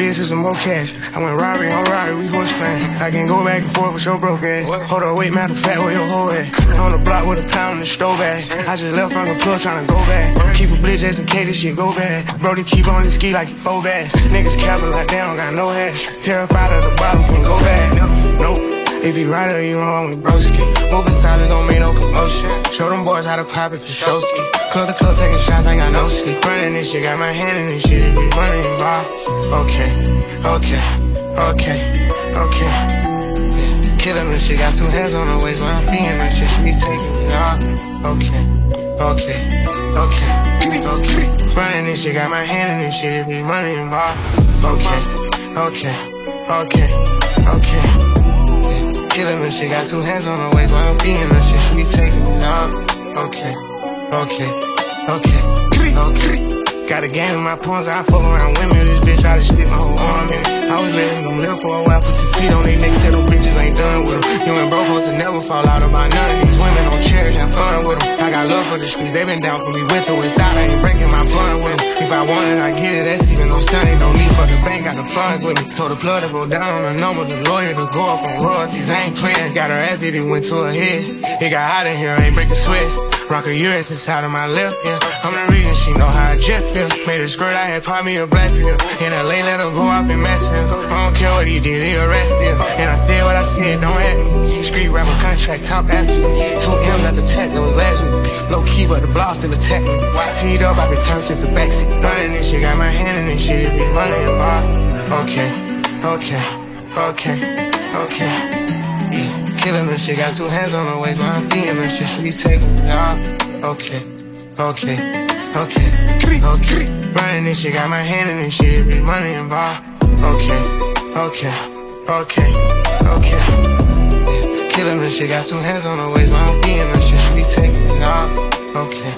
this is some more cash. I went robbery on robbery, we horse playing. I can go back and forth with your broke ass. Hold on, wait, matter of fact, where your hoe at? On the block with a pound in the stove ass. I just left from the club tryna go back. Keep a blitz just in case this shit go bad. Brody keep on his ski like he faux bass. Niggas capping like they don't got no hash. Terrified of the bottom, can't go back. Nope. If you right or you wrong with broski. Moving silent, don't make no commotion. Show them boys how to pop it for showski. Club to club, taking shots, ain't got no sleep. Running this shit, got my hand in this shit. If you running involved. Okay. Yeah. Killing this shit, got 2 hands on her waist. When I'm being this shit, she be taking it off. Okay. Running this shit, got my hand in this shit. If you running involved. Okay. Killing this shit, got 2 hands on her waist. While I'm being this shit, she be taking it off. Okay. Got a game in my pawns, I fuck around women. This bitch try to slip my whole arm in it. I was letting them live for a while, put your feet on these niggas, tell them bitches ain't done with them. You and bro supposed to never fall out about none of these women. Don't cherish, have fun with them. I got love for the streets, they been down for me with or without. I ain't breaking my fun with them. If I want it, I get it, that's even on Sunday. No need for the bank, got the funds with me. Told the plug to go down on the number, the lawyer to go up on royalties. I ain't playing, got her ass it went to her head. It got hot in here, I ain't breaking sweat. Rock a US inside of my left, yeah. I'm the reason she know how I jet feel. Made a skirt, I had popped me a black pill. In LA, let her go out in Massville. I don't care what he did, he arrested. And I said what I said, don't at me. Street rapper contract, top athlete. 2 M's at the tech, that was last week. Low key, but the block still attack me. Teed up, I been turned since the backseat. Running this shit, got my hand in this shit. If you running in bar. Okay. Yeah. Killing this shit, got 2 hands on her waist. While I'm being this shit, she be taking it off. Okay. Running this shit, got my hand in this shit. If you money involved. Okay. Yeah. Killing this shit, got 2 hands on her waist. While I'm being this shit, she be taking it off. Okay.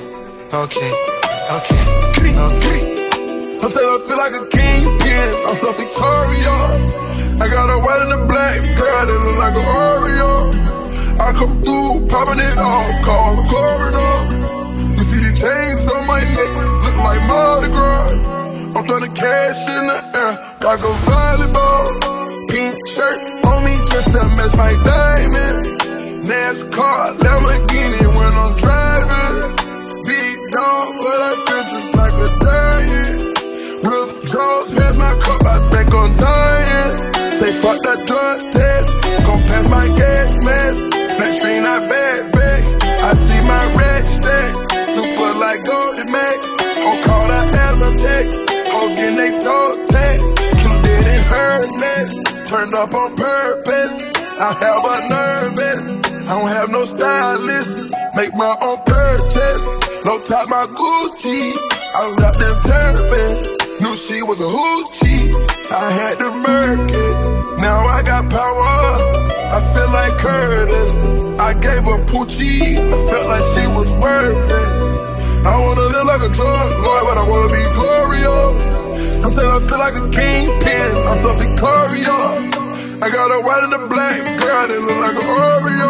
Sometimes I feel like a kingpin, I'm so victorious. I got a white and a black girl that look like an Oreo. I come through, popping it off, call the corridor. You see the chains on my neck, look like Mardi Gras. I'm throwing cash in the air, like a volleyball. Pink shirt on me just to match my diamond. NASCAR, Lamborghini when I'm driving. Big dog, but I feel just like a giant. Real draws, pass my cup, I think I'm dying. Say fuck that drug test, gon' pass my gas mask. Flat screen, I back. I see my red stack, super like Golden Mac. On call that Elotech, hoes getting they toe tag. Kim did in her nest, turned up on purpose. I have a nervous, I don't have no stylist. Make my own purchase, low top my Gucci. I wrap them turbans. Knew she was a hoochie, I had to murk it. Now I got power, I feel like Curtis. I gave her Poochie, I felt like she was worth it. I wanna live like a drug lord, but I wanna be glorious. Sometimes I feel like a kingpin, I'm so victorious. I got a white and a black girl that look like an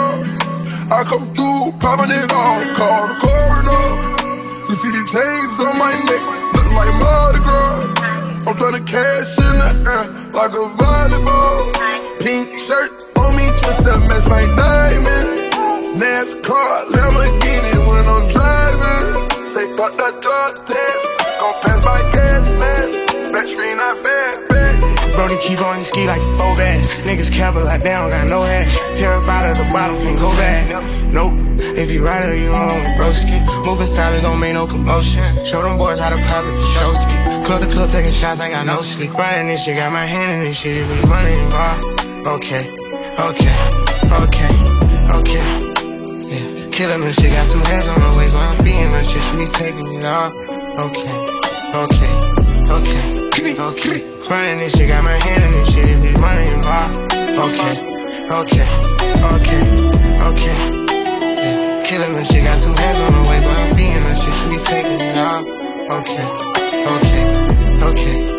Oreo. I come through, popping it off, call the corridor. You see the chains on my neck, looking like Mardi Gras. I'm throwing cash in the air, like a volleyball. Pink shirt on me just to match my diamond. NASCAR, Lamborghini when I'm driving. Say fuck that drug test, gon' pass my gas mask. Black screen, I back. Brody keep on his ski like he faux bass. Niggas capping like they don't got no hash. Terrified of the bottom, can't go back. Nope. If you right or you wrong with broski. Moving silent, don't make no commotion. Show them boys how to pop it for showski. Club to club, taking shots, ain't got no sleep. Running this shit, got my hand in this shit. If we running involved. Okay. Yeah. Killing this shit, got 2 hands on her waist. While I'm being this shit, she be taking it off. Okay. Running this shit, got my hand in this shit. If we running involved. Okay. Yeah. Killing this shit, got 2 hands on her waist. While I'm being this shit, she be taking it off. Okay.